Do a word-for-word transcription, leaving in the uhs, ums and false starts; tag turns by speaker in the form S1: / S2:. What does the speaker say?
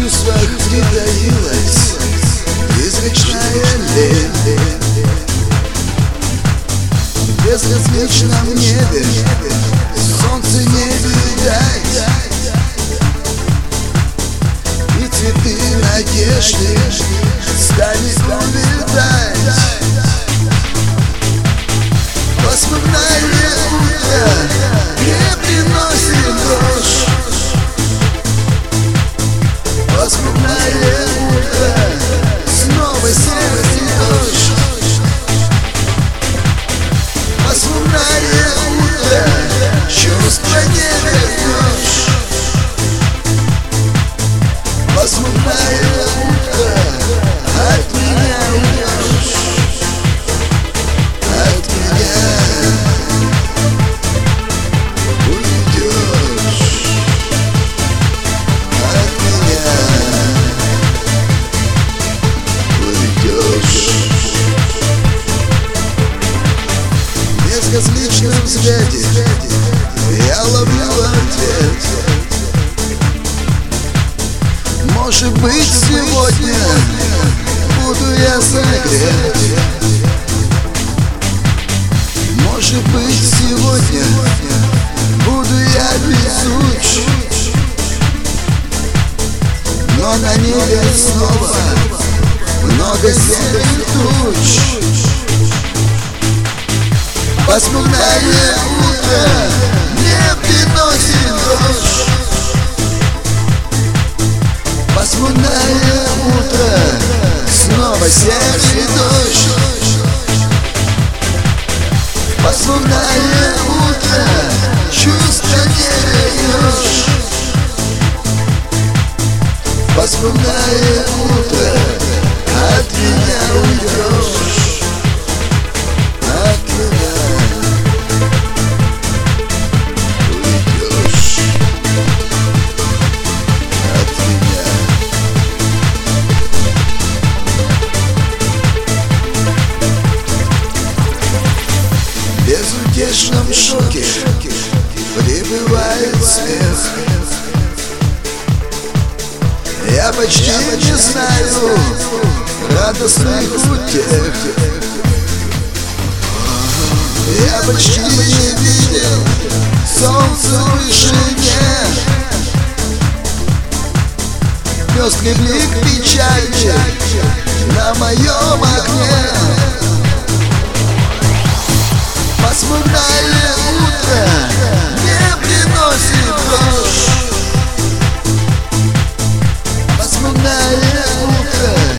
S1: чувствах притаилась призрачная лень. В безразличном небе солнце не видать, и цветы надежды стали увядать. Пасмурное утро не приносит дрожь. Пасмурное утро, снова серый дождь. Пасмурное утро, чувства не вернешь. Пасмурное утро, от меня уйдешь. От меня уйдешь. От меня уйдешь. В безразличном взгляде я ловлю ответ. Может быть, сегодня буду я согрет. Может быть, сегодня буду я везуч. Но на небе снова много серых туч. Пасмурное утро не приносит дождь. Пасмурное утро, снова серый дождь. Пасмурное утро, чувства не вернешь. Пасмурное утро, от меня уйдешь. От меня уйдешь. От меня. В безутешном шоке прибывает смех. Я почти не знаю радостных утех. Я почти не видел солнца в вышине. Мёрзкий блик печали на моем окне. Пасмурное